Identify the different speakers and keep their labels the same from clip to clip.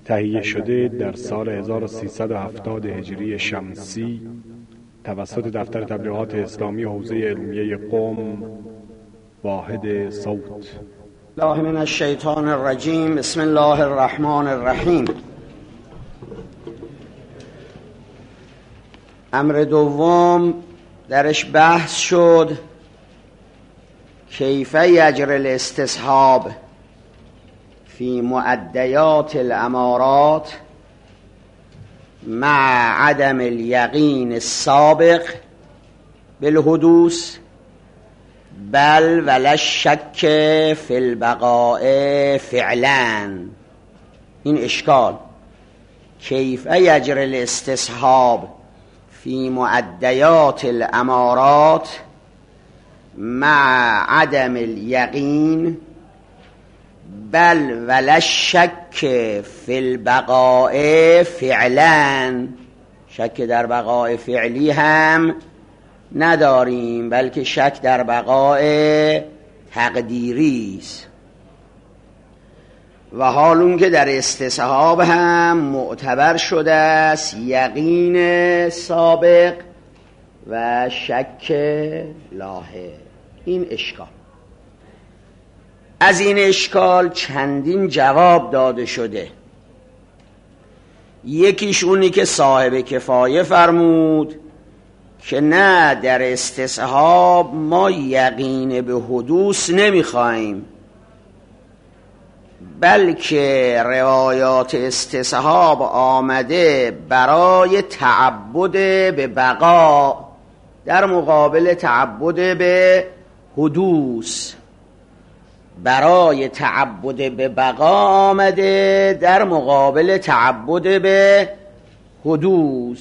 Speaker 1: تهیه شده در سال 1370 هجری شمسی توسط دفتر تبلیغات اسلامی حوزه علمیه قم. واحد صوت.
Speaker 2: الله من الشیطان الرجیم. بسم الله الرحمن الرحیم. امر دوم درش بحث شد کیف یجری الاستصحاب فی مؤدیات الامارات مع عدم الیقین السابق بالحدوث بل ولا الشک فی البقاء فعلا. این اشکال کیف یجری الاستصحاب فی مؤدیات الامارات مع عدم الیقین بل ولا الشک فی البقاء فعلا. شک در بقاء فعلی هم نداریم، بلکه شک در بقاء تقدیری است. و حال اون که در استصحاب هم معتبر شده است یقین سابق و شک لاحق. این اشکال. از این اشکال چندین جواب داده شده. یکیش اونی که صاحب کفایه فرمود که نه، در استصحاب ما یقین به حدوث نمیخوایم، بلکه روایات استصحاب آمده برای تعبد به بقا در مقابل تعبد به حدوث. برای تعبد به بقا آمده در مقابل تعبد به حدوث.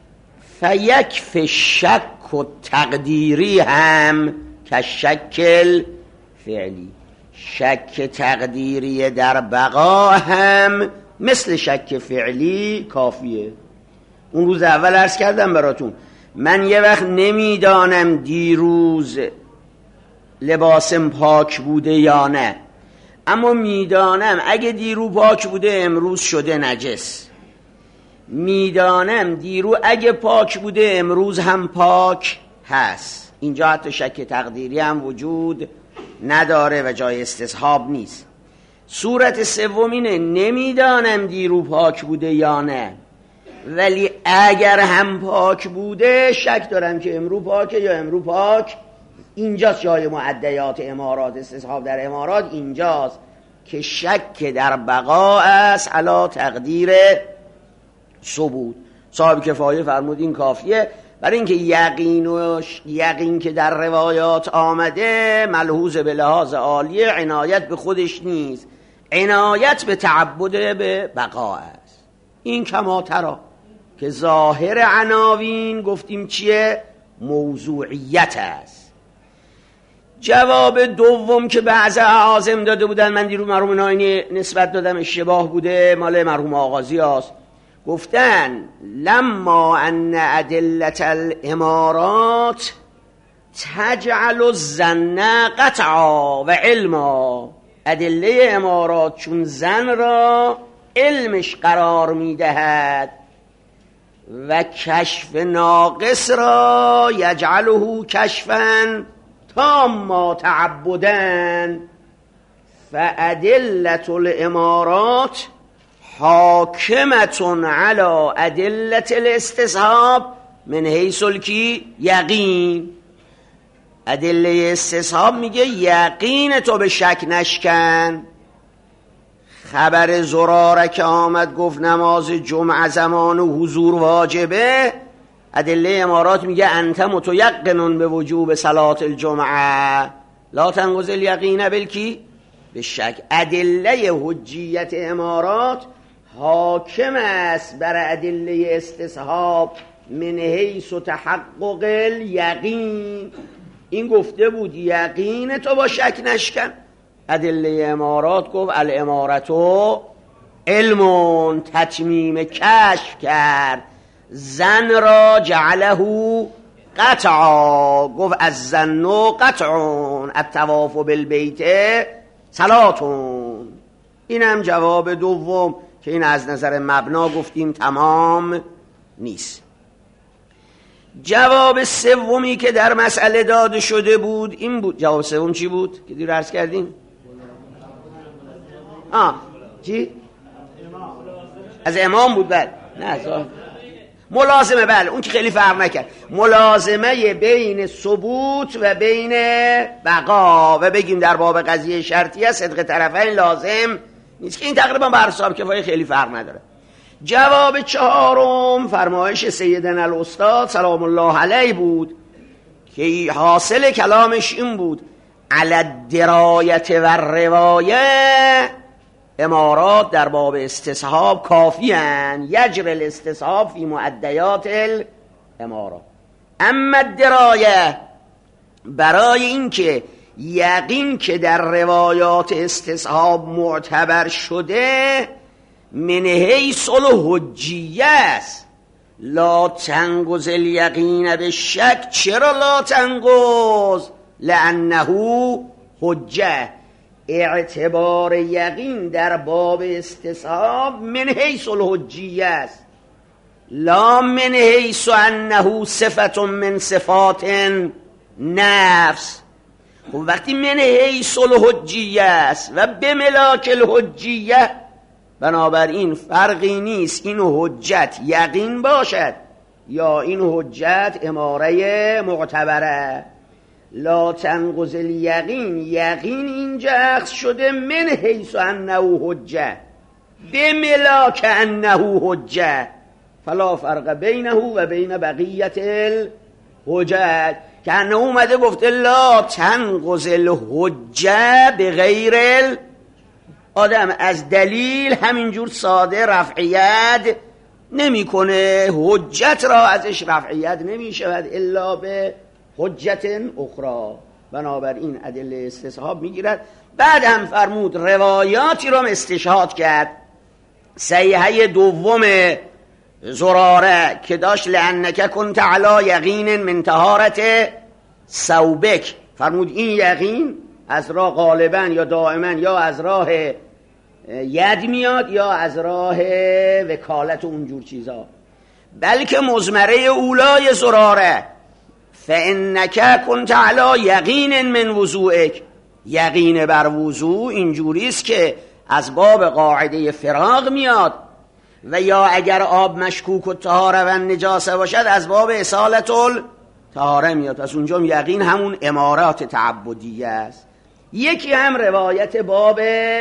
Speaker 2: فیکفی الشک و تقدیری هم که شکل فعلی. شک تقدیری در بقا هم مثل شک فعلی کافیه. اون روز اول عرض کردم براتون، من یه وقت نمیدانم دیروز لباسم پاک بوده یا نه، اما میدانم اگه دیرو پاک بوده امروز شده نجس. میدانم دیرو اگه پاک بوده امروز هم پاک هست. اینجا حتی شک تقدیری هم وجود نداره و جای استصحاب نیست. صورت سومینه نمیدانم دیرو پاک بوده یا نه، ولی اگر هم پاک بوده شک دارم که امرو پاکه یا امرو پاک. اینجاست جای مؤدیات امارات. استصحاب در امارات اینجاست که شک در بقا است علی تقدیر ثبوت. صاحب کفایه فرمود این کافیه، برای اینکه یقین که در روایات آمده ملحوظ به لحاظ عالیه، عنایت به خودش نیست، عنایت به تعبد به بقا است. این کما ترا که ظاهر عناوین گفتیم چیه؟ موضوعیت است. جواب دوم که بعض اعاظم داده بودن، من دیرو مرحوم ناینی نسبت دادم، اشتباه بوده، مال مرحوم آغازی است. گفتن لما ان ادلت الامارات تجعل الظن قطعا و علما. ادله امارات چون زن را علمش قرار میدهد و کشف ناقص را یجعله کشفا تاما تعبدن، فادلت الامارات حاکمتون علی ادلت الاستصحاب من حیث الکی یقین. ادله استصحاب میگه یقین تو به شک نشکن. خبر زراره که آمد گفت نماز جمعه زمان و حضور واجبه، ادله امارات میگه انت متیقن به وجوب صلاة الجمعه لا تنقض الیقین بلکی به شک. ادله حجیت امارات حاکم است بر ادله استصحاب من حیث تحقق الیقین. این گفته بود یقین تو با شک نشکن. ادله امارات گفت الامارتو علم، تتمیم کشف کرد. زن را جعله قطعا، گفت از زن قطعون الطواف بالبیت صلاتون. اینم جواب دوم که این از نظر مبنا گفتیم تمام نیست. جواب سومی که در مسئله داده شده بود این بود. جواب سوم چی بود که دیر عرض کردیم؟ چی؟ از امام بود. بله نه ملازمه. بله اون که خیلی فرق نکرد. ملازمه بین ثبوت و بین بقا و بگیم در باب قضیه شرطیه صدق طرفین لازم نیست که این تقریبا بر حساب کفایه خیلی فرق نداره. جواب چهارم فرمایش سیدنا الاستاد سلام الله علیه بود که حاصل کلامش این بود: علی الدرایت و روایه، امارات در باب استصحاب کافی هن، یجر الاستصحاب فی معدیات الامارات. اما الدرایه، برای این که یقین که در روایات استصحاب معتبر شده من حیث الحجیه است، لا تنقض الیقین بالشک. چرا لا تنقض؟ لانه حجه. اعتبار یقین در باب استصحاب من حیث الحجیه است، لا من حیث انه صفت من صفات نفس. خب وقتی من حیث الحجیه است و به ملاک الحجیه، بنابراین فرقی نیست این حجت یقین باشد یا این حجت اماره معتبره. لا تنقض الیقین، یقین اینجا اخذ شده من حیث انه حجه به ملاک انه حجه، فلا فرق بینه و بین بقیت الحجت. که انه اومده گفته لا تنقض الحجه به غیر آدم، از دلیل همینجور ساده رفعیت نمی کنه، حجت را ازش رفعیت نمی شود الا به حجت اخرى. بنابراین ادله استصحاب می گیرد. بعد هم فرمود روایاتی را استشهاد کرد. صحیحه دوم زراره که داشت لانک کنت علی یقین من طهارت ثوبک، فرمود این یقین از راه غالبا یا دائما یا از راه ید میاد یا از راه وکالت و اونجور چیزا، بلکه مزمره اولای زراره فانک کنت علی یقین من وضوئک، یقین بر وضوع اینجوریست که از باب قاعده فراغ میاد، و یا اگر آب مشکوک و طهاره و نجاسه باشد از باب اصالت الطهاره میاد. پس اونجا یقین همون امارات تعبدیه است. یکی هم روایت باب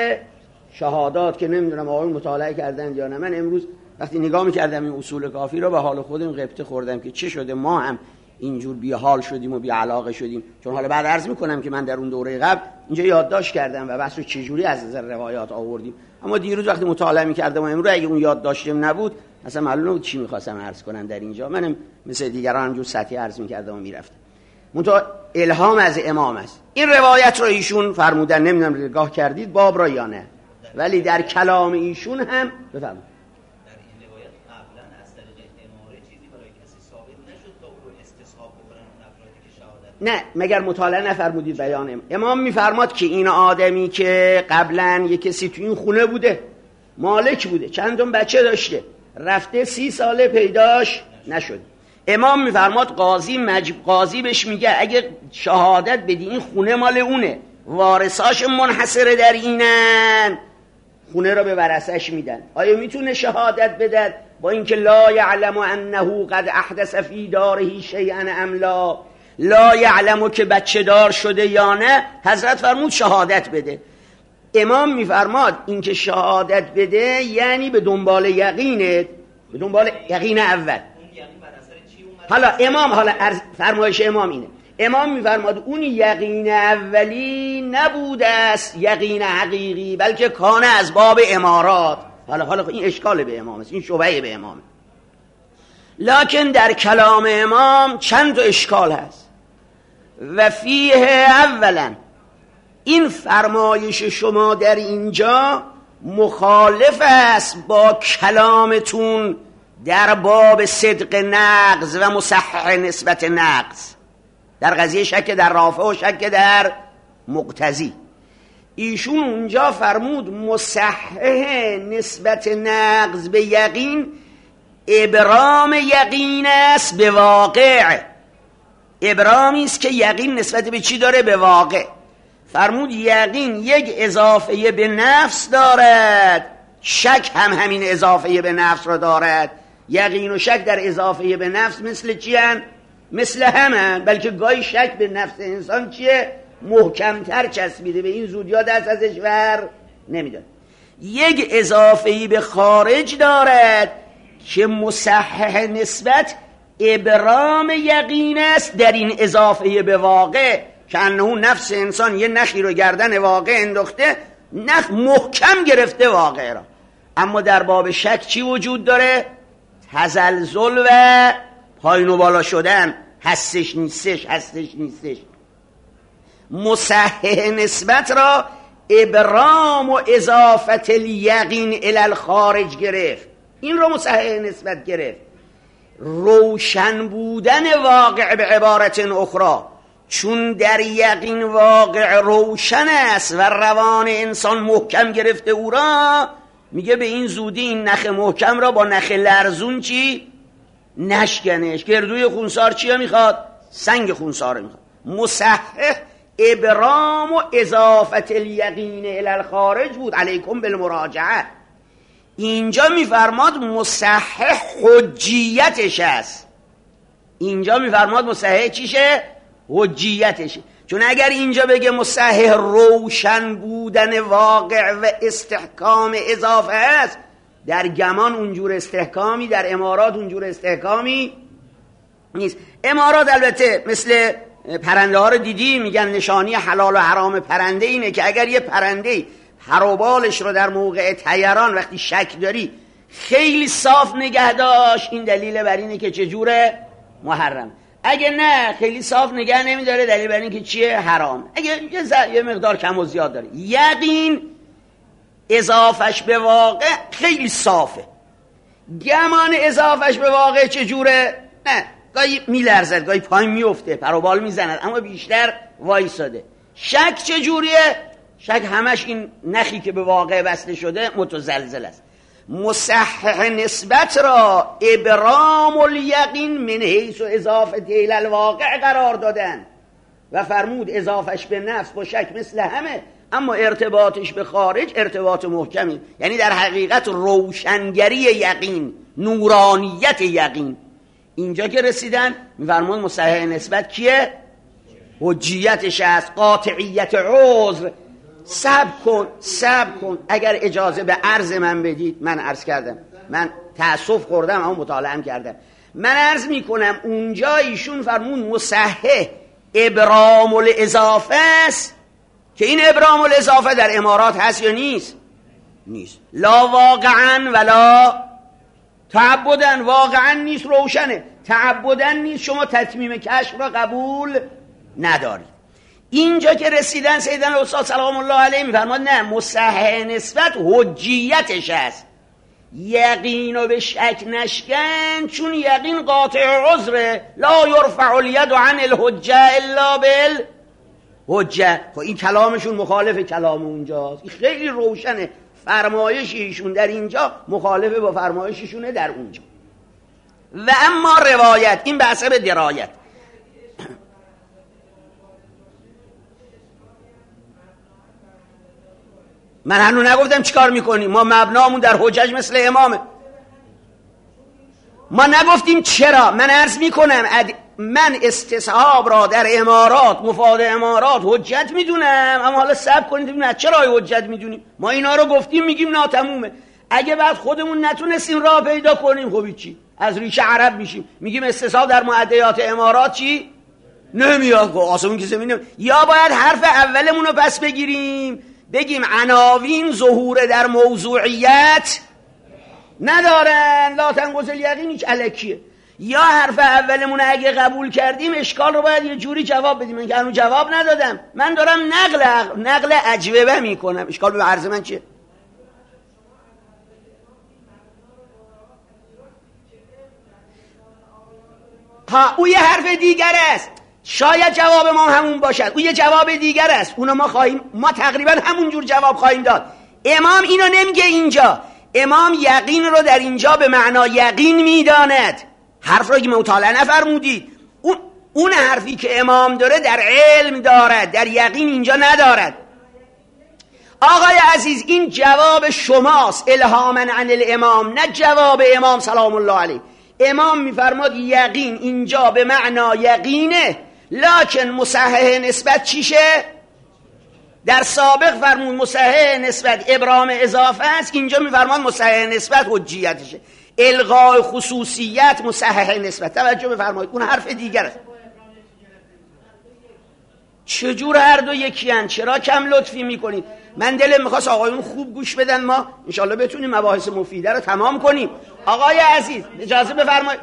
Speaker 2: شهادات که نمیدونم آقایون مطالعه کردن یا نه. من امروز وقتی نگاه میکردم این اصول کافی رو به حال خودم غبطه خوردم که چه شده ما هم اینجور بی حال شدیم و بی علاقه شدیم. چون حالا بعد عرض میکنم که من در اون دوره قبل اینجا یادداشت کردم و بحث رو چجوری از نظر روایات آوردیم، اما دیروز وقتی مطالعه میکردم و امروز اگه اون یادداشتم نبود اصلا معلوم نبود چی میخواستم عرض کنم در اینجا. منم مثل دیگران همجور سطحی عرض میکردم و میرفتم. الهام از امام است. این روایت رو ایشون فرمودن، نمیدونم نگاه کردید باب را یا نه، ولی در کلام ایشون هم بفرمایید نه مگر مطالعه نفرمودید بیان امام میفرماد که این آدمی که قبلا یک کسی تو این خونه بوده، مالک بوده، چندم بچه داشته، رفته 30 ساله پیداش نشد، امام میفرماد قاضی بهش میگه اگه شهادت بدی این خونه مال اونه، وارثاش منحصره در اینن، خونه را به ورثش میدن. آیا میتونه شهادت بده با اینکه لا یعلم انه قد احدث فی داره شیئا ام لا یعلمو که بچه دار شده یا نه؟ حضرت فرمود شهادت بده. امام میفرماد این که شهادت بده یعنی به دنبال یقینت، به دنبال یقین اول. حالا امام فرمایش امام اینه، امام میفرماد اون یقین اولی نبوده است یقین حقیقی، بلکه کانه از باب امارات. حالا این اشکال به امام است، این شبهه به امامه. لکن در کلام امام چند تا اشکال هست و فیه اولا این فرمایش شما در اینجا مخالف است با کلامتون در باب صدق نقض و مصحح نسبت نقض، در قضیه شک در رافع و شک در مقتضی. ایشون اونجا فرمود مصحح نسبت نقض به یقین ابرام یقین است به واقع. ابرامی است که یقین نسبت به چی داره؟ به واقع. فرمود یقین یک اضافه به نفس دارد، شک هم همین اضافه به نفس را دارد. یقین و شک در اضافه به نفس مثل چی هن؟ مثل همن، بلکه گاهی شک به نفس انسان چیه؟ محکمتر چسبیده، به این زودیا دست ازش ور نمیدن. یک اضافه‌ای به خارج دارد که مصحح نسبت ابرام یقین است در این اضافه به واقع، که انه نفس انسان یه نخی رو گردن واقع انداخته، نخ محکم گرفته واقع را. اما در باب شک چی وجود داره؟ تزلزل و پایین و بالا شدن، هستش نیستش، هستش نیستش. مصحح نسبت را ابرام و اضافت الیقین الی الخارج گرفت، این رو مصحح نسبت گرفت. روشن بودن واقع به عبارت اخرى، چون در یقین واقع روشن است و روان انسان محکم گرفته او را، میگه به این زودی این نخ محکم را با نخ لرزون چی؟ نشکنش. گردوی خونسار چیه میخواد؟ سنگ خونسار میخواد. مصحح ابرام و اضافت الیقین الی الخارج بود. علیکم بالمراجعه. اینجا میفرماد مصحح حجیتش است. اینجا میفرماد مصحح چیشه؟ حجیتشه. چون اگر اینجا بگه مصحح روشن بودن واقع و استحکام اضافه است، در گمان اونجور استحکامی، در امارات اونجور استحکامی نیست. امارات البته مثل پرنده ها رو دیدی، میگن نشانی حلال و حرام پرنده اینه که اگر یه پرنده پر و بالش رو در موقع طیران وقتی شک داری خیلی صاف نگه داشت، این دلیل بر اینه که چجوره؟ محرم. اگه نه خیلی صاف نگه نمیداره، دلیل بر اینه که چیه؟ حرام. اگه یه مقدار کم و زیاد داره. یقین اضافش به واقع خیلی صافه. گمان اضافش به واقع چجوره؟ نه، گاهی میلرزد، گاهی پایین میفته، پر و بال میزند، اما بیشتر وایساده. شک چجوریه؟ شک همش این نخی که به واقع وصله شده متزلزل است. مصحح نسبت را ابرام الیقین من حیث و اضافه الی الواقع قرار دادن و فرمود اضافش به نفس با شک مثل همه، اما ارتباطش به خارج ارتباط محکمی. یعنی در حقیقت روشنگری یقین، نورانیت یقین. اینجا که رسیدن میفرمون مصحح نسبت کیه؟ حجیتش است، قاطعیت عذر. صبر کن اگر اجازه به عرض من بدید. من عرض کردم، من تأسف خوردم اما مطالعه کردم. من عرض میکنم اونجا ایشون فرمون مصحح ابرام الاضافه است، که این ابرام الاضافه در امارات هست یا نیست؟ نیست. لا واقعا ولا تعبدن. واقعا نیست، روشنه. تعبدن نیست، شما تتمیم کشف را قبول ندارید. اینجا که رسیدن سیدنا استاد سلام الله علیه میفرماد نه، مصحح نسبت حجیتش است. یقین و به شک نشکن، چون یقین قاطع عذره. لا یرفع الید عن الحجه الا بالحجه. خب این کلامشون مخالف کلام اونجاست. این خیلی روشنه. فرمایش ایشون در اینجا مخالف با فرمایششونه در اونجا. و اما روایت، این به حسب درایت. من هنوز نگفتم چیکار میکنیم. ما مبنامون در حجج مثل امامه. ما نگفتیم چرا. من عرض میکنم من استصحاب را در امارات، مفاد امارات حجت میدونم، اما حالا صبر کنید ببینید چرا حجت میدونیم. ما اینا رو گفتیم میگیم ناتمومه. اگه بعد خودمون نتونستیم راه پیدا کنیم، خب چی؟ از ریشه عرب میشیم، میگیم استصحاب در معدیات امارات چی؟ نمیاد. خب آسمون که زمین نمیاد. یا باید حرف اولمون رو پس بگیریم، بگیم عناوین ظهور در موضوعیت ندارن، لا تنقض الیقین هیچ الکیه. یا حرف اولمون اگه قبول کردیم اشکال رو باید یه جوری جواب بدیم. من که هنوز جواب ندادم، من دارم نقل اجوبه میکنم. اشکال به عرض من چیه؟ ها او یه حرف دیگر است. شاید جواب ما همون باشد، اون یه جواب دیگر است، اونو ما تقریبا همون جور جواب خواهیم داد. امام اینو نمیگه اینجا، امام یقین رو در اینجا به معنا یقین میداند. حرف رو که مطالعه نفرمودید، اون حرفی که امام داره در علم دارد، در یقین اینجا ندارد. آقای عزیز این جواب شماست الهاما عن الامام، نه جواب امام سلام الله علیه. امام میفرماد یقین اینجا به معنا یقینه، لکن مصحح نسبت چیشه؟ در سابق فرمود مصحح نسبت ابرام اضافه است، اینجا میفرماد مصحح نسبت حجیتشه. الغاء خصوصیت مصحح نسبت. توجه بفرمایید، اون حرف دیگر است. چجور هر دو یکی هن؟ چرا کم لطفی میکنید؟ من دلم میخواست آقایون خوب گوش بدن، ما انشالله بتونیم مباحث مفیده رو تمام کنیم. آقای عزیز اجازه بفرمایید،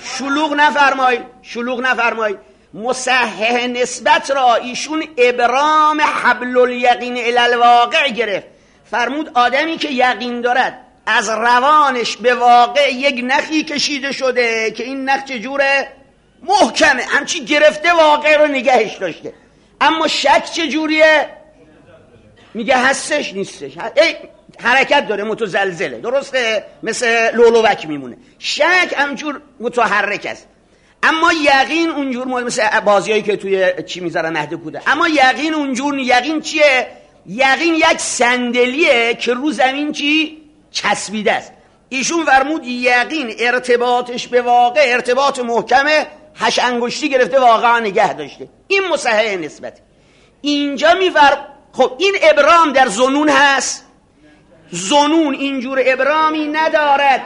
Speaker 2: شلوغ نفرمایید. مصحح نسبت را ایشون ابرام حبل الیقین الی الواقع گرفت. فرمود آدمی که یقین دارد از روانش به واقع یک نخی کشیده شده که این نخ چجوره؟ محکمه، همچی گرفته واقع رو نگهش داشته. اما شک چجوریه؟ میگه هستش نیستش، حرکت داره، متزلزله، درسته؟ مثل لولوک میمونه. شک همجور متحرک است. اما یقین اونجور مثل بازیایی که توی چی میذاره مهد کوده. اما یقین اونجور، یقین چیه؟ یقین یک صندلیه که رو زمین چی؟ چسبیده است. ایشون فرمود یقین ارتباطش به واقع ارتباط محکمه، 8 انگشتی گرفته واقعا نگه داشته. این مصحح نسبت. اینجا خب این ابرام در ظنون هست؟ ظنون اینجور ابرامی ندارد.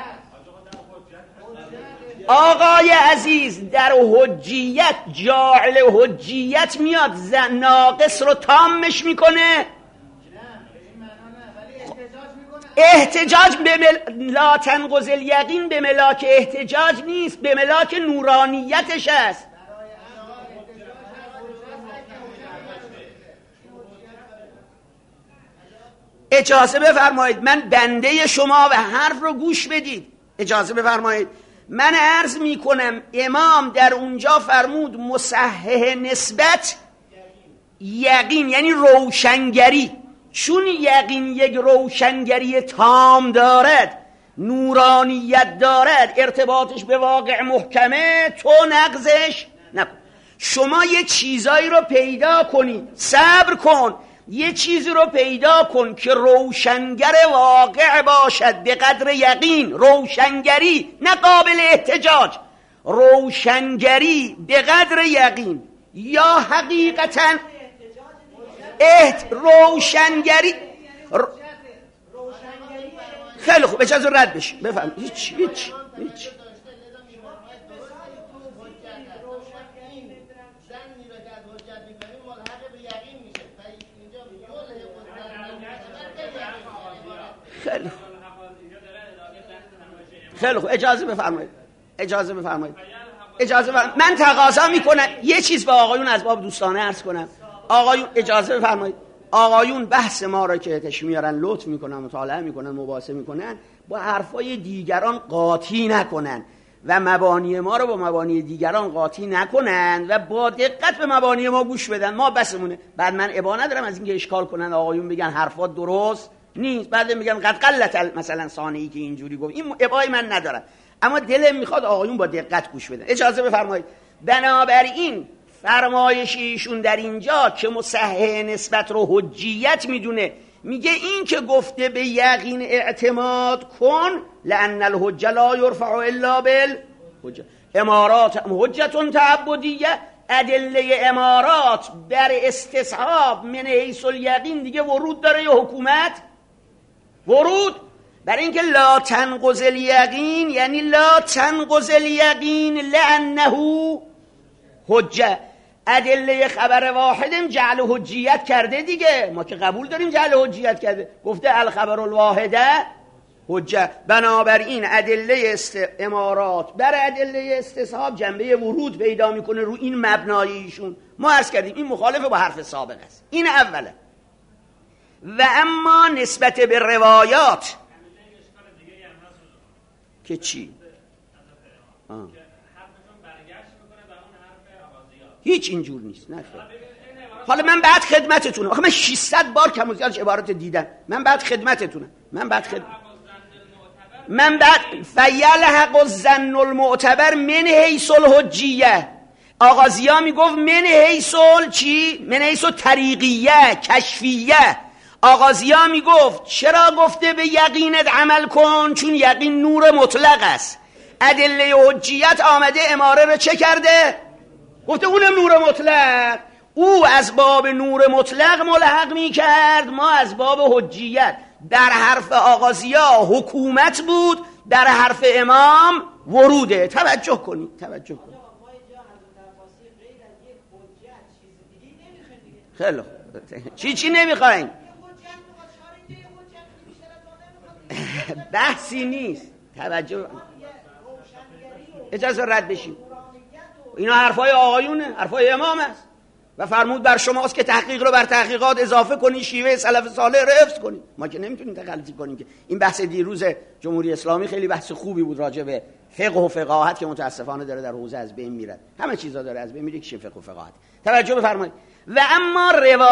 Speaker 2: آقای عزیز در حجیت جاعل حجیت میاد ناقص رو تامش میکنه. احتجاج لا تنقض الیقین به ملاک احتجاج نیست، به ملاک نورانیتش است. اجازه بفرمایید من بنده شما و حرف رو گوش بدید. اجازه بفرمایید من عرض می کنم امام در اونجا فرمود مصحح نسبت یقین یعنی روشنگری. چون یقین یک روشنگری تام دارد، نورانیت دارد، ارتباطش به واقع محکمه، تو نقضش نکن. شما یه چیزایی رو پیدا کنی، صبر کن، یه چیزی رو پیدا کن که روشنگر واقع باشد به قدر یقین. روشنگری نه قابل احتجاج، روشنگری به قدر یقین. یا حقیقتاً روشنگری خیلی خوب، اجازه رد بشی بفهم. هیچ خیلی خوب اجازه بفرمایید. من تقاضا میکنم یه چیز به آقایون از باب دوستانه عرض کنم. آقایون اجازه بفرمایید، آقایون بحث ما را که تش میارن لطف میکنن، مطالعه میکنن، مباحثه میکنن، با حرفای دیگران قاطی نکنن و مبانی ما رو با مبانی دیگران قاطی نکنن و با دقت به مبانی ما گوش بدن. ما بسمونه. بعد من ابا ندارم از اینکه اشکال کنن آقایون بگن حرفات درست نیست، بعد میگن قد قلت مثلا ثانیی که اینجوری گفت. این ابای من ندارم، اما دلم میخواد آقایون با دقت گوش بدن. اجازه بفرمایید. بنابراین فرمایش ایشون در اینجا که مصحح نسبت رو حجیت میدونه، میگه این که گفته به یقین اعتماد کن، لأن الحجه لا یرفع الا بالحجه. امارات حجتون تعبدیه، ادله امارات بر استصحاب من حیث الیقین دیگه ورود داره یا حکومت؟ ورود. برای اینکه لا تنقض الیقین یعنی لا تنقض الیقین لأنه حجه. ادله خبر واحد جعل حجیت کرده دیگه، ما که قبول داریم جعل حجیت کرده، گفته الخبر الواحده حجه. بنابراین ادله امارات بر ادله استصحاب جنبه ورود پیدا میکنه رو این مبنای ایشون. ما عرض کردیم این مخالف با حرف سابق است. این اوله. و اما نسبت به روایات که چی؟ هیچ اینجور نیست. نه خیر. حالا من بعد خدمتتونم. آخه من 600 بار کم و زیادش عبارت دیدم. من بعد خدمتتونم. من بعد فیلحق الظن المعتبر من حیث الحجیه. آغازیا میگفت من حیث چی؟ من حیث طریقیه کشفیه. آغازیا میگفت چرا گفته به یقینت عمل کن؟ چون یقین نور مطلق است. ادله حجیت آمده اماره رو چه کرده؟ گفته اونم نور مطلق. او از باب نور مطلق ملحق میکرد، ما از باب حجیت. در حرف آغازیا حکومت بود، در حرف امام وروده. توجه کنید. خیلی چی نمیخوایم؟ بحثی نیست. توجه، اجازه رد بشیم. اینا حرفای آقایونه، حرفای امام است و فرمود بر شماست که تحقیق رو بر تحقیقات اضافه کنید، شیوه سلف صالح رو حفظ کنید. ما که نمیتونیم تغلطی کنیم. که این بحث دیروز جمهوری اسلامی خیلی بحث خوبی بود راجع به فقه و فقاهت که متاسفانه داره در حوزه از بین میره. همه چیزا داره از بین میره که فقه و فقاهت. توجه بفرمایید. و اما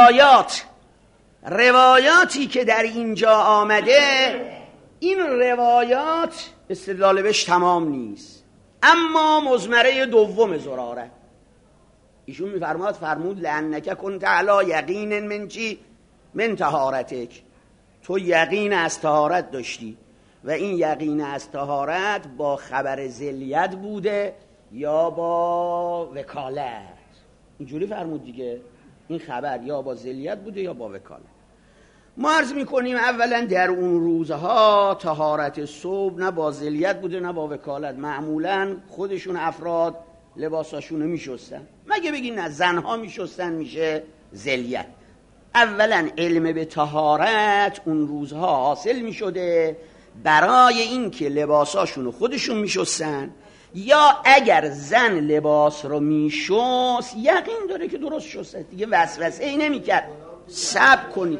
Speaker 2: روایاتی که در اینجا آمده، این روایات استدلال بهش تمام نیست. اما مزمره دوم زراره ایشون فرمود لأنک کنت علی یقین من چی؟ من طهارتک. تو یقین از طهارت داشتی و این یقین از طهارت با خبر ذلیت بوده یا با وکالت. اینجوری فرمود دیگه. این خبر یا با ذلیت بوده یا با وکالت. ما عرض میکنیم اولا در اون روزها طهارت صبح نه با ذلیت بوده نه با وکالت. معمولا خودشون افراد لباساشونو میشستن. مگه بگین نه زنها میشستن میشه ذلیت. اولا علم به طهارت اون روزها حاصل میشده برای این که لباساشونو خودشون میشستن، یا اگر زن لباس رو میشست یقین داره که درست شسته دیگه، وسوسه ای نمیکرد. صبر کنید.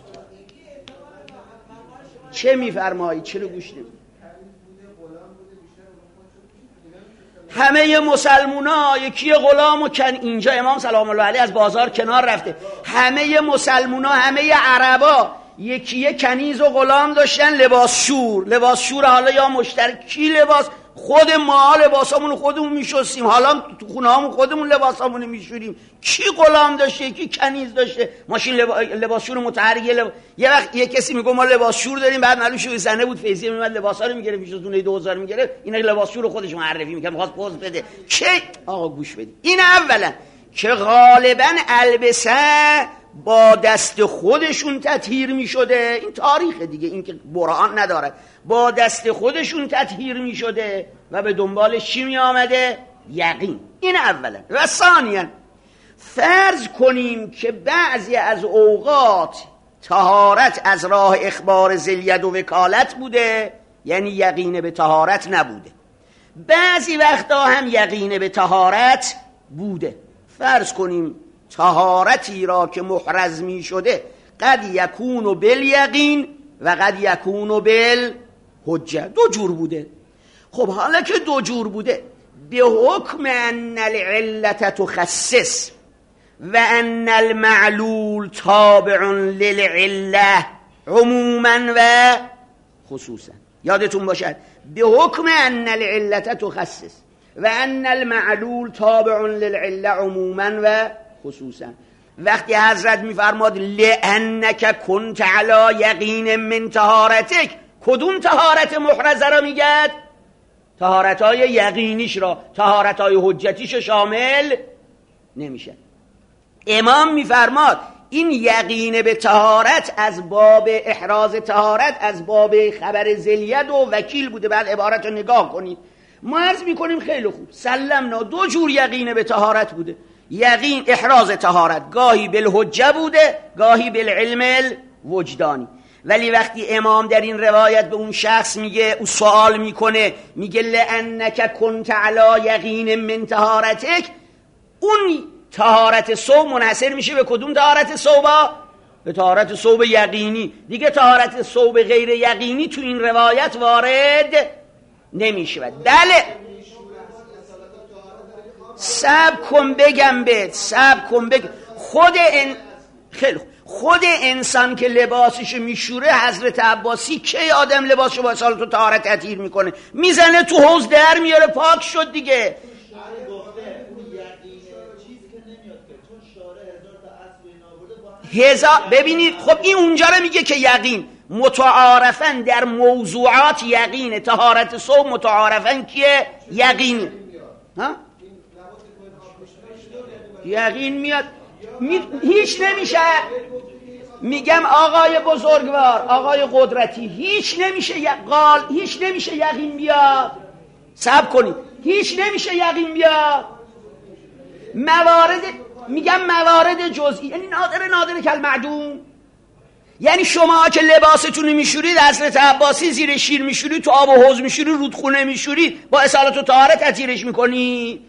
Speaker 2: چه میفرمایید؟ چرا گوش نمیدید؟ همه مسلمونا یکی غلام و اینجا امام سلام الله علیه از بازار کنار رفته. همه مسلمونا، همه عربا یکی کنیز و غلام داشتن، لباس شور. حالا یا مشترکی لباس، خود ما لباسامون خودمون میشستیم، حالا تو خونه هامون خودمون لباسامون میشوریم. کی غلام داشته؟ یکی کنیز داشته. ماشین لباس شور متحرک. یه وقت یه کسی میگه ما لباس شور داریم، بعد معلوم شد زنه بود، فیضیه میومد لباسا رو میگرفت، میشد دونه 2000 میگرفت، اینا لباس شور خودش معرفی میکنه، میخواست پوز بده. چه آقا گوش بدید. این اولا که غالبا البسه با دست خودشون تطهیر می شده. این تاریخ دیگه، این که برهان نداره. با دست خودشون تطهیر می شده و به دنبالش چی می آمده؟ یقین. این اولا. و ثانیا فرض کنیم که بعضی از اوقات طهارت از راه اخبار ذلیت و وکالت بوده، یعنی یقین به طهارت نبوده. بعضی وقتا هم یقین به طهارت بوده. فرض کنیم طهارتی را که محرز می شده قد یکون بالیقین و قد یکون بالحجه. دو جور بوده. خب حالا که دو جور بوده، به حکم ان العلت تخصص و ان المعلول تابع للعله عموما و خصوصا. یادتون باشد به حکم ان العلت تخصص و ان المعلول تابع للعله عموما و خصوصا. وقتی حضرت میفرماد لأنک کنت علی یقین من طهارتک، کدوم طهارت محرزه را میگد؟ طهارت‌های یقینیش را، طهارت‌های حجتیش شامل نمیشه. امام میفرماد این یقین به طهارت از باب احراز طهارت، از باب خبر ذلیت و وکیل بوده. بعد عبارت رو نگاه کنید. ما عرض میکنیم خیلی خوب سلمنا، دو جور یقین به طهارت بوده. یقین احراز طهارت گاهی بالحجه بوده، گاهی بالعلم الوجدانی. ولی وقتی امام در این روایت به اون شخص میگه، او سوال میکنه، میگه لأنک کنت علی یقین من طهارتک، اون طهارت صوب منحصر میشه به کدوم طهارت صوبا؟ به طهارت صوب یقینی. دیگه طهارت صوب غیر یقینی تو این روایت وارد نمیشه. بله صبر کن بگم بهت، صبر کن بگم. خود انسان که لباسش میشوره، حضرت عباسی کی آدم لباسشو با سال تو طهارت تطهیر میکنه؟ میزنه تو حوض در میاره، پاک شد دیگه. ببینید خب این اونجا رو میگه که یقین متعارفن در موضوعات یقینه. طهارت صوب متعارفن کیه؟ یقینه. ها؟ یقین میاد هیچ نمیشه. میگم آقای بزرگوار، آقای قدرتی، هیچ نمیشه یقین بیاد. صبر کنید، هیچ نمیشه یقین بیاد. موارد جزئی، یعنی نادر کل معدوم. یعنی شما که لباستون میشورید، حضرت عباسی زیر شیر میشورید، تو آب و حوض میشورید، رودخونه میشورید، با اصالت و طهارت تطهیرش میکنی.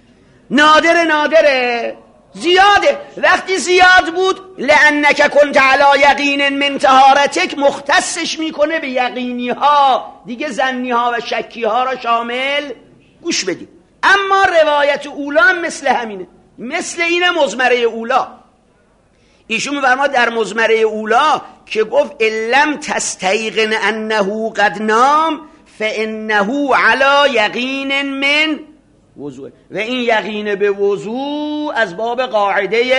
Speaker 2: نادره زیاده. وقتی زیاد بود لانک کنت علی یقین من طهارتک، مختصش میکنه به یقینی ها دیگه، ظنی ها و شکی ها را شامل. گوش بدید. اما روایت اولا مثل همینه، مثل اینه مزمره اولا. ایشون می‌فرماد در مزمره اولا که گفت لم تستیقن انه قد نام فانه علی یقین من وضوء. و این یقین به وضوء از باب قاعده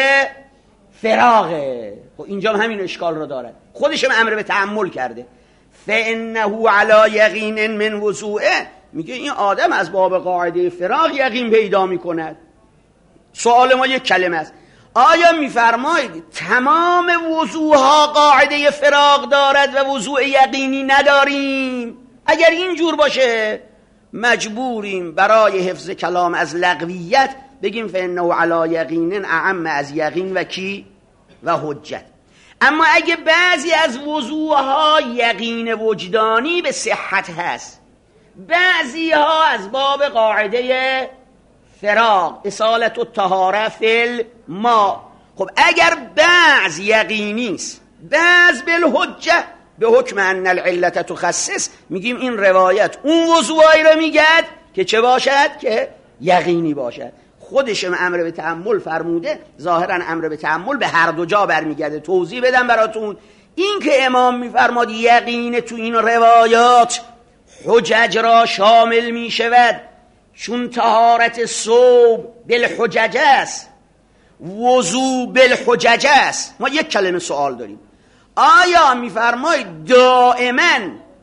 Speaker 2: فراغه. خب اینجا همین اشکال رو داره، خودش هم امر به تأمل کرده. فانه علی یقین من وضوء، میگه این آدم از باب قاعده فراغ یقین پیدا میکند. سوال ما یک کلمه است، آیا میفرمایید تمام وضوها قاعده فراغ دارد و وضوع یقینی نداریم؟ اگر این جور باشه مجبوریم برای حفظ کلام از لغویت بگیم فانه علی یقین اعم از یقین و کی و حجت. اما اگه بعضی از وضوها یقین وجدانی به صحت هست، بعضی ها از باب قاعده فراغ، اصالت و طهاره فی الماء. خب اگر بعض یقینی است، بعض بالحجه، به حکم ان العلت تخصص، میگیم این روایت اون وضوعی رو میگد که چه باشد؟ که یقینی باشد. خودشم امر به تأمل فرموده، ظاهرا امر به تأمل به هر دو جا برمیگرده. توضیح بدم براتون. این که امام میفرماد یقین تو این روایات حجج را شامل میشود، چون طهارت صوب بالحجج است، وضو بالحجج است. ما یک کلمه سوال داریم، آیا میفرمایید دائما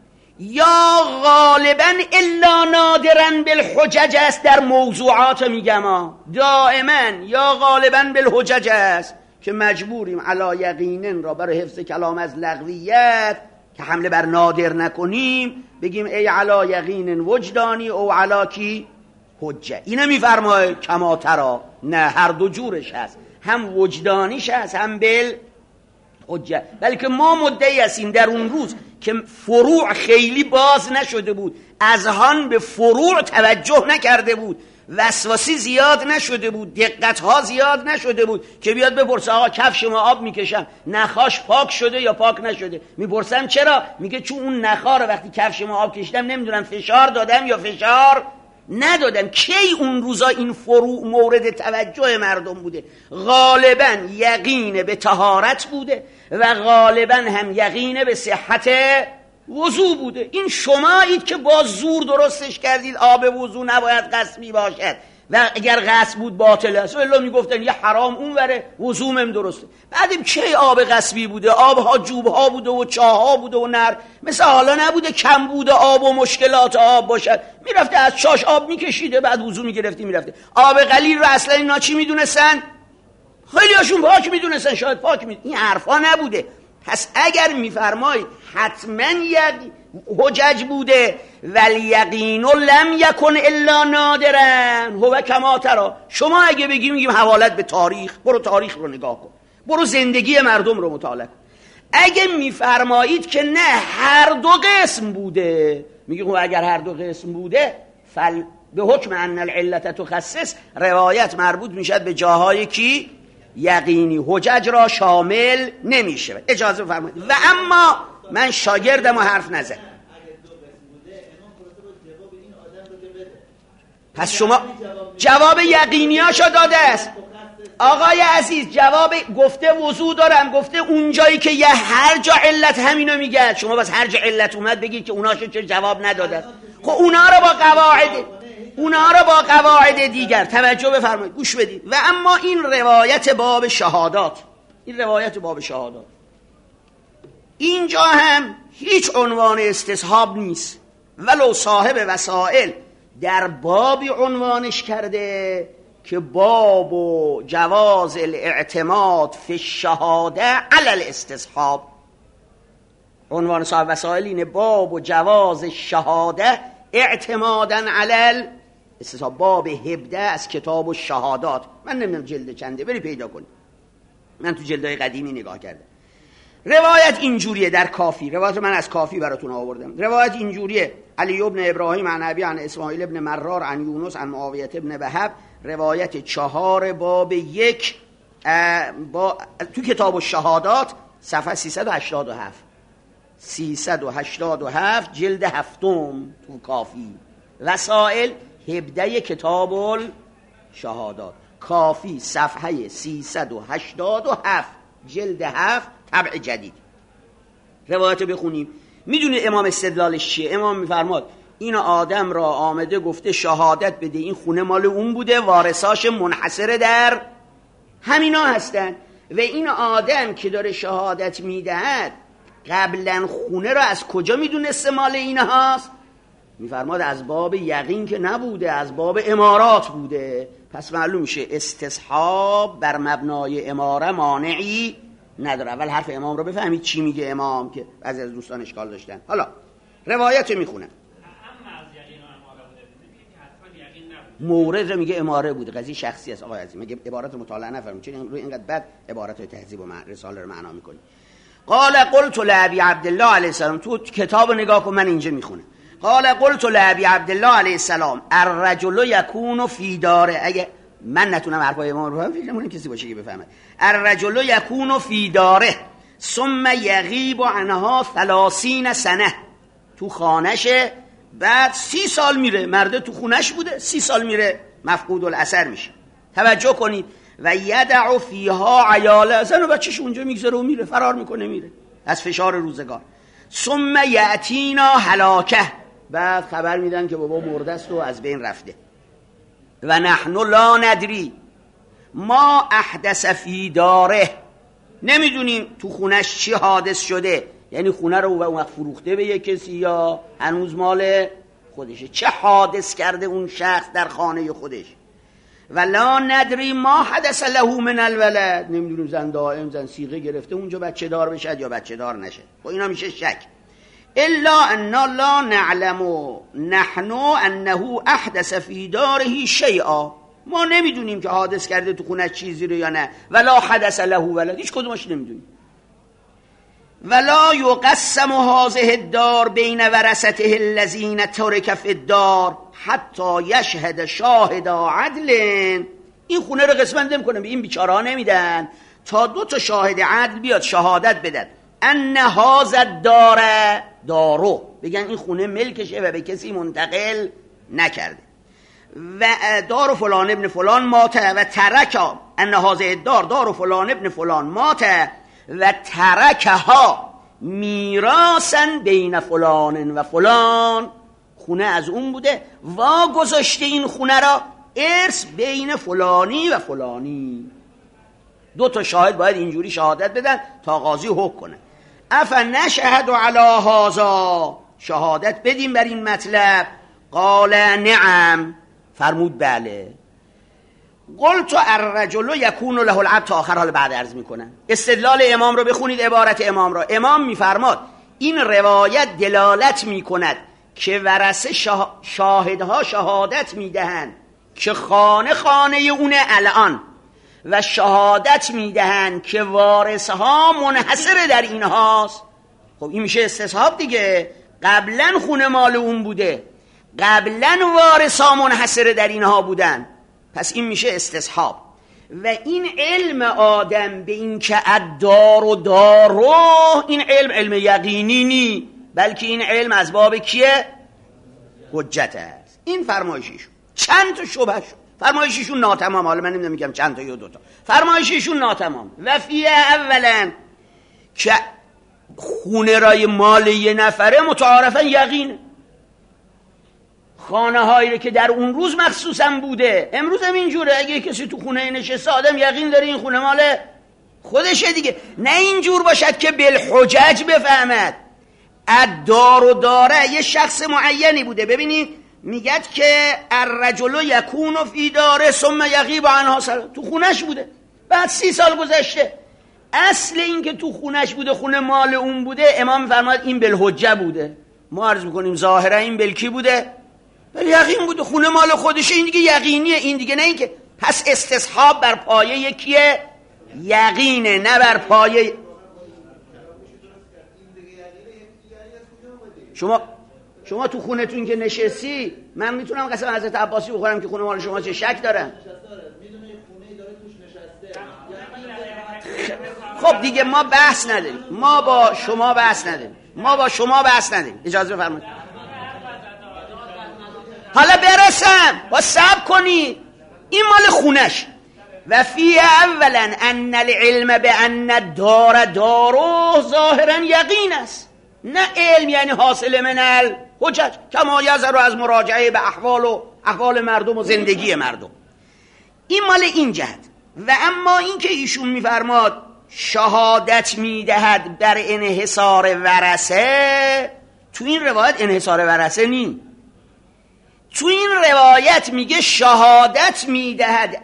Speaker 2: یا غالبا الا نادرا بالحجج است؟ در موضوعات میگم دائما یا غالبا بالحجج است که مجبوریم علی یقینن را برای حفظ کلام از لغویت که حمله بر نادر نکنیم بگیم ای علی یقین وجدانی او علی کی حجه. اینو میفرماید کما ترا. نه، هر دو جورش هست، هم وجدانیش هست هم بل حجه. بلکه ما مدعی هستیم در اون روز که فروع خیلی باز نشده بود، اذهان به فروع توجه نکرده بود، وسواسی زیاد نشده بود، دقت‌ها زیاد نشده بود که بیاد بپرسه آقا کفش ما آب میکشم نخاش پاک شده یا پاک نشده. میپرسم چرا؟ میگه چون اون نخا رو وقتی کفش ما آب کشیدم نمیدونم فشار دادم یا فشار ندادم. کی اون روزا این فروع مورد توجه مردم بوده؟ غالبا یقین به طهارت بوده و غالبا هم یقین به صحت وضو بوده. این شمایید که با زور درستش کردید آب وضو نباید غصبی باشد و اگر غصب بود باطل است. الا میگفتن یه حرام اون وره وضوم هم درسته. بعدم چه آب غصبی بوده؟ آبها جوبها بوده و چاها بوده و نر، مثل حالا نبوده کم بوده آب و مشکلات آب باشد. میرفته از چاش آب میکشیده بعد وضو میگرفتی میرفته. آب قلیل رو اصلا اینا چی میدونستن؟ خیلی هاشون پاک میدونستن، شاید پاک این حرفا نبوده. پس اگر میفرمایید حتما حجج بوده والیقین لم یکن الا نادرا هو کما ترا. شما اگه میگیم حوالت به تاریخ، برو تاریخ رو نگاه کن، برو زندگی مردم رو مطالعه کن. اگه میفرمایید که نه هر دو قسم بوده، میگیم اگر هر دو قسم بوده به حکم ان العلت تخصص، روایت مربوط میشد به جاهای کی یقینی، حجج را شامل نمیشه. اجازه بفرمایید. و اما من شاگردم و حرف نزد. پس شما جواب یقینیاشو داده است. آقای عزیز جواب گفته وضو دارم، گفته اون جایی که یه هر جا علت همینو میگه. شما بس هر جا علت اومد بگید که اوناشو چه جواب نداده. خب اونا رو با قواعد دیگر توجه بفرمایید، گوش بدید. و اما این روایت باب شهادات، اینجا هم هیچ عنوان استصحاب نیست، ولو صاحب وسائل در بابی عنوانش کرده که باب و جواز الاعتماد فی الشهاده علی الاستصحاب. عنوان صاحب وسائل اینه، باب و جواز الشهاده اعتمادا علی الاستصحاب. باب 17 از کتاب الشهادات. من نمیدونم جلد چنده، بری پیدا کنید، من تو جلدهای قدیمی نگاه کردم. روایت اینجوریه در کافی، روایت من از کافی براتون آوردم. روایت اینجوریه: علی ابن ابراهیم عن ابی عن اسماعیل ابن مرار عن یونس عن معاویه ابن وهب. روایت 4 باب 1 تو کتاب الشهادات صفحه 387 جلد 7 تو کافی. وسائل 17 کتاب الشهادات. کافی صفحه 387 جلد 7 طبع جدید. روایت بخونیم. میدونید امام استدلالش چیه؟ امام میفرماد این آدم را آمده گفته شهادت بده، این خونه مال اون بوده، وارثاش منحصر در همینا هستن، و این آدم که داره شهادت میدهد قبلا خونه را از کجا میدونسته مال این هاست؟ میفرماد از باب یقین که نبوده، از باب امارات بوده. پس معلوم میشه استصحاب بر مبنای اماره مانعی نداره. اول حرف امام رو بفهمید چی میگه امام، که بعضی از دوستان اشکال داشتن. حالا روایت رو میخونم. مورد رو میگه اماره بوده، قضیه شخصی است. آقای عزیز میگه عبارت مطالعه نفرمون، چون روی اینقدر بد عبارت تهذیب و رساله رو معنا میکنی. قال قلت لابی عبدالله علیه السلام. تو کتاب نگاه کن، من اینجا میخونم. قال قلت لابی عبدالله علیه السلام الرجل یکون فی داره. اگه من نتونم حرفای امام رو بفهمم، فکر نکنم کسی باشه که بفهمه. الرجل یکون فی داره ثم یغیب عنها 30 سنه. تو خانشه، بعد 30 سال میره. مرده تو خونش بوده، 30 سال میره مفقود الاثر میشه. توجه کنید. و یدع فیها عیاله. زن و بچه‌ش اونجا میگذاره و میره، فرار میکنه میره از فشار روزگار. ثم یاتینا هلاکه. بعد خبر میدن که بابا مرده است و از بین رفته. و نحن لا ندری ما احدث فی داره. نمیدونیم تو خونش چی حادث شده، یعنی خونه رو اون وقت فروخته به یک کسی یا هنوز مال خودشه. چه حادث کرده اون شخص در خانه خودش. و لا ندری ما حدث له من الولد. نمیدونیم زن دائم، زن صیغه گرفته اونجا بچه دار بشه یا بچه دار نشه. با اینا میشه شک. الا ان لا نعلم نحن انه احدث فی داره شیئا. ما نمیدونیم که حادث کرده تو خونه چیزی رو یا نه. ولا حدث له ولد. هیچ کدومش نمیدونیم. ولا یقسم هذه الدار بین ورثته الذین ترک فی الدار حتی یشهد شاهد عدل. این خونه رو قسمت نمی‌کنن، به این بیچاره‌ها نمیدن تا 2 شاهد عدل بیاد شهادت بدن ان هذا الدار دارو، بگن این خونه ملکشه و به کسی منتقل نکرده. و دار فلان ابن فلان ماته و ترک ان هذا الدار دار فلان ابن فلان ماته و ترکها میراثا بین فلان و فلان. خونه از اون بوده، وا گذاشته این خونه را ارث بین فلانی و فلانی. 2 شاهد باید اینجوری شهادت بدن تا قاضی حکم کنه. افنشهد علی هذا. شهادت بدیم بر این مطلب. قال نعم. فرمود بله. قلت الرجل یکون له العبد. تا آخر حال بعد عرض میکنم. استدلال امام رو بخونید، عبارت امام را. امام میفرماد این روایت دلالت میکند که ورثه شاهدها شهادت میدهند که خانه اونه الان، و شهادت میدهند که وارثها منحصر در اینهاست. خب این میشه استصحاب دیگه. قبلا خونه مال اون بوده، قبلا وارثها منحصر در اینها بودن، پس این میشه استصحاب. و این علم آدم به این که الدار و دارو، این علم یقینی نی، بلکه این علم از باب کیه؟ حجت است. این فرمایشیشون. چند تا شبهه شد. فرمایششون ناتمام، حالا من نمیدونم میگم چند تا یا دوتا، فرمایششون ناتمام. و فیه اولا که خونه رای مال یه نفره متعارفا یقینه. خانه هایی که در اون روز مخصوصا بوده، امروز هم اینجوره، اگه کسی تو خونه نشسته آدم یقین داره این خونه مال خودشه دیگه. نه اینجور باشد که بالحجج بفهمد الدار و داره یه شخص معینی بوده. ببینید میگد که الرجل یکون فی داره ثم یغیب عنها سنه، تو خونش بوده بعد 30 سال گذشته. اصل این که تو خونش بوده، خونه مال اون بوده، امام میفرماید این بالحجه بوده. ما عرض میکنیم ظاهرا این بالکی بوده، ولی یقین بوده خونه مال خودشه، این دیگه یقینیه. این دیگه نه این که پس استصحاب بر پایه یکیه یقینه، نه بر پایه شما تو خونتون که نشستی، من میتونم قسم حضرت عباسی بخورم که خونه مال شما چه شک دارم؟ خب دیگه ما بحث نداریم، ما با شما بحث نداریم. اجازه بفرمایید حالا برسم، با صبر کنی. این مال خونش. و فی اولا ان العلم بان الدار دارو ظاهرا یقین است، نه علم یعنی حاصل من الحجج کما یظهر از مراجعه به احوال مردم و زندگی مردم. این مال این جهت. و اما این که ایشون میفرماد شهادت میدهد بر انحصار ورثه، تو این روایت انحصار ورثه نی. تو این روایت میگه شهادت میدهد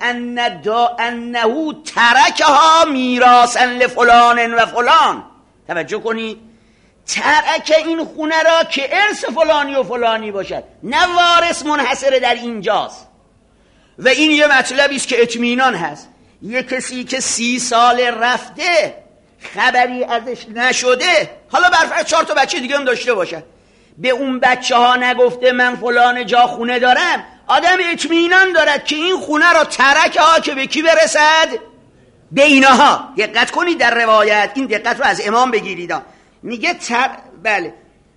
Speaker 2: انه ترکها میراثا لفلان و فلان. توجه کنی، ترک این خونه را که ارث فلانی و فلانی باشد، نه وارث منحصر در اینجاست. و این یه مطلبی است که اطمینان هست. یه کسی که 30 سال رفته خبری ازش نشده، حالا برفرض 4 تا بچه دیگه هم داشته باشه، به اون بچه ها نگفته من فلان جا خونه دارم، آدم اطمینان دارد که این خونه را ترک ها که به کی برسد؟ به اینها. دقت کنید در روایت، این دقت رو از امام بگیرید. میگه بله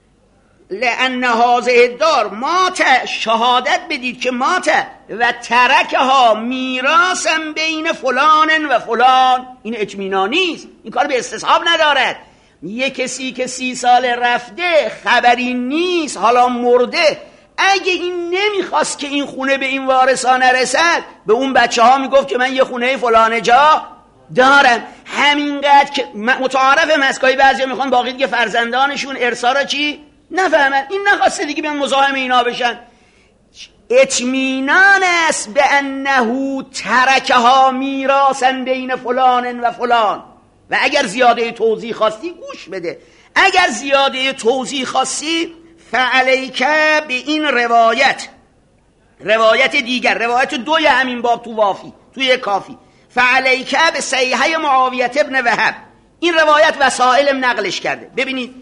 Speaker 2: لأن هذه الدار مات، شهادت بدید که مات و ترکها میراثا بین فلان و فلان. این اطمینانی است، این کار به استصحاب ندارد. یه کسی که 30 سال رفته خبری نیست، حالا مرده، اگه این نمیخواست که این خونه به این وارثان نرسد، به اون بچه ها میگفت که من یه خونه فلان جا دارم. همینقدر که متعارف مسکایی بعضی میخوان باقی دیگه فرزندانشون ارثا را چی نفهمن، این نخواسته دیگه بیان مزاحم اینا بشن. اطمینان است به انه ترکها میراثا بین فلان و فلان. و اگر زیاده توضیح خواستی گوش بده، اگر زیاده توضیح خواستی فعلیک به این روایت دیگر، روایت 2 همین باب تو وافی، توی کافی، فعلیک به صحیحه معاویه ابن وهب. این روایت وسائل نقلش کرده. ببینید،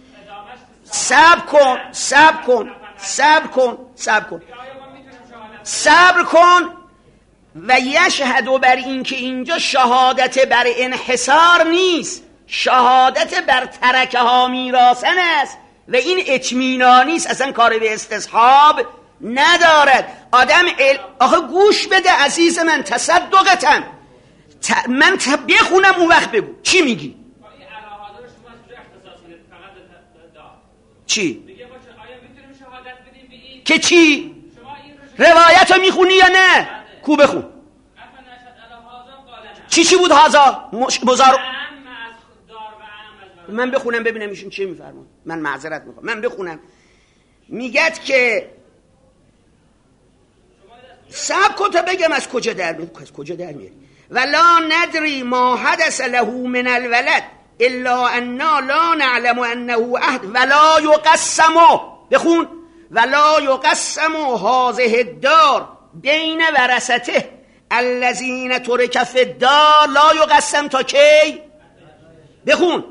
Speaker 2: صبر کن و یشهد بر این که اینجا شهادت بر انحصار نیست، شهادت بر ترکها میراثن است و این اطمینانی است، اصلا کار به استصحاب ندارد. آدم آخه گوش بده عزیز من، تصدقتم من بخونم اون وقت بگو چی میگی. چی؟ که چی؟ روایت رو میخونی یا نه؟ کو بخون. چی بود هازا؟ من بخونم ببینم ایشون چی میفرمان. من معذرت میخوام، من بخونم. میگد که صبر کن تا بگم از کجا در میاری. ولا ندری ما حدث له من الولد الا انا لا نعلم انه عهد ولا يقسم. بخون ولا يقسم هذه الدار بین ورثته الذين ترك في الدار لا يقسم تا کی؟ بخون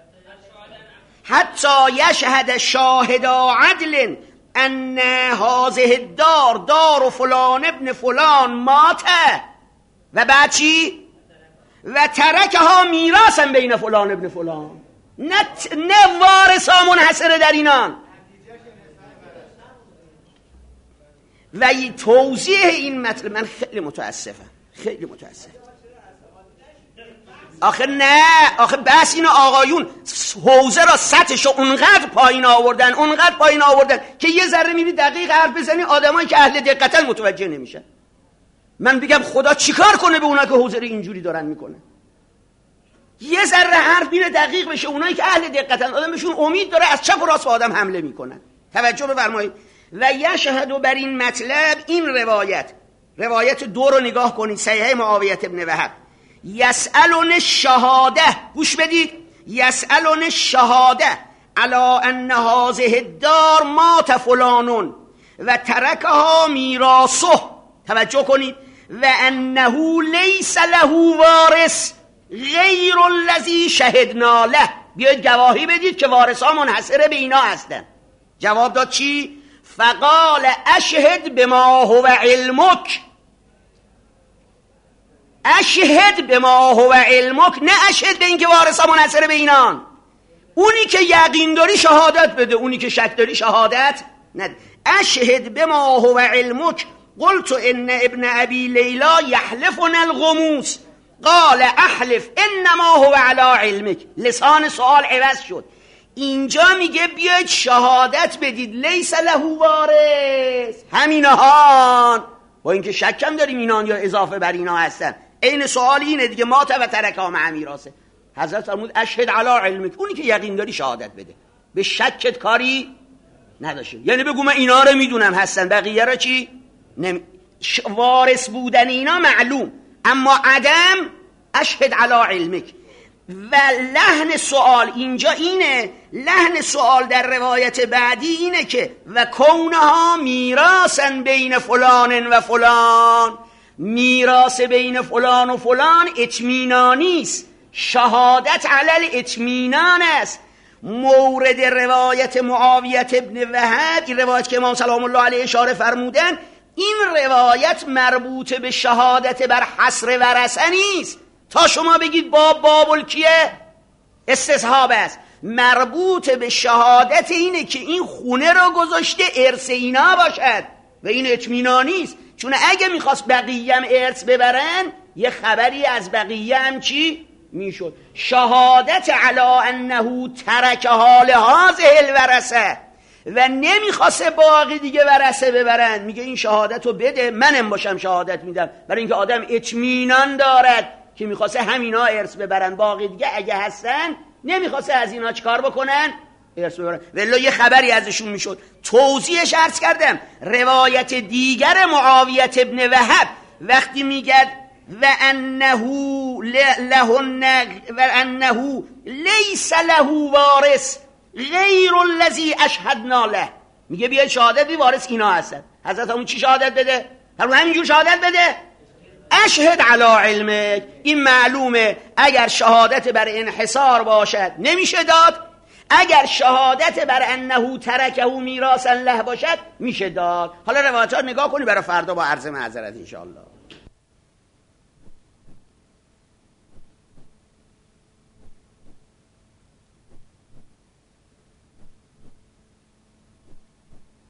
Speaker 2: حتی یشهد شاهد عدل ان هذه الدار دار فلان ابن فلان مات. و بعد چی؟ و ترکها میراثا بین فلان ابن فلان. نه وارثا منحصر در اینان. و توضیح این مطلب من خیلی متاسفم، خیلی متاسفم. آخه نه، آخه بس این آقایون حوزه را سطحشو اونقدر پایین آوردن که یه ذره میری دقیق حرف بزنی آدمایی که اهل دقتن متوجه نمیشن. من بگم خدا چیکار کنه به اونا که حوزه رو اینجوری دارن میکنه؟ یه ذره حرف میره دقیق بشه، اونایی که اهل دقتن آدم بهشون امید داره از چپ و راست به آدم حمله میکنن. توجه بفرمایید. و یشهد بر این مطلب این روایت 2 رو نگاه کنید، صحیح معاویه ابن وهب. یسألون الشهاده، گوش بدید، یسألون الشهاده علی ان هذه الدار مات فلان و ترکها میراثه، توجه کنید، و انه لیس له وارث غیر الذی شهدنا له. بیاید گواهی بدید که وارثا منحصر به اینا هستن. جواب داد چی؟ فقال اشهد بما هو علمک، اشهد بما هو علمک، نه اشهد به این که وارثا منحصر به اینان. اونی که یقین داری شهادت بده، اونی که شک داری شهادت نده. اشهد بما هو علمک قلت ان ابن ابی لیلا یحلفنا الغموس قال احلف انما هو علی علمک. لسان سوال عوض شد. اینجا میگه بیاید شهادت بدید لیس له وارث، همینهان، با اینکه شکم داریم اینان یا اضافه بر اینا هستن. این سوال اینه دیگه، مات و ترکها مع میراثه. حضرت فرمود اشهد علی علمک، اونی که یقین داری شهادت بده، به شکت کاری نداشه. یعنی بگو من اینا رو میدونم هستن، بقیه رو چی؟ وارث بودن اینا معلوم، اما عدم اشهد علی علمک. و لحن سوال اینجا اینه، لحن سوال در روایت بعدی اینه که و کونها میراثا بین فلان و فلان، میراث بین فلان و فلان اطمینانی است، شهادت علی الاطمینان است. مورد روایت معاویه ابن وهب، این روایت که امام سلام الله علیه اشاره فرمودن، این روایت مربوط به شهادت بر حصر ورثه نیست. تا شما بگید باب الکیه استصحاب است، مربوط به شهادت اینه که این خونه را گذاشته ارث اینا باشد و این اطمینانی است. چون اگه میخواست بقیه هم ارث ببرن یه خبری از بقیه هم چی میشد. شهادت علی انه ترک حال هذه الورثه و نمیخواسته باقی دیگه ورثه ببرن، میگه این شهادت رو بده، منم باشم شهادت میدم، برای اینکه آدم اطمینان دارد که میخواسته همینا ارث ببرن، باقی دیگه اگه هستن نمیخواسته از اینا چیکار بکنن؟ ارث ببرن. ولی یه خبری ازشون میشد. توضیحش عرض کردم. روایت دیگر معاویه ابن وهب وقتی میگه و انه لیس له وارث غیر الذی اشهدنا له، میگه بیاید شهادت بی وارث اینا هستن. حضرت همون چی شهادت بده؟ همینجور شهادت بده، اشهد علی علمک. این معلومه اگر شهادت بر انحصار باشد نمیشه داد، اگر شهادت بر انه ترکه میراثا له باشد میشه داد. حالا روایت‌ها نگاه کنی برای فردا با عرض معذرت ان شاء الله.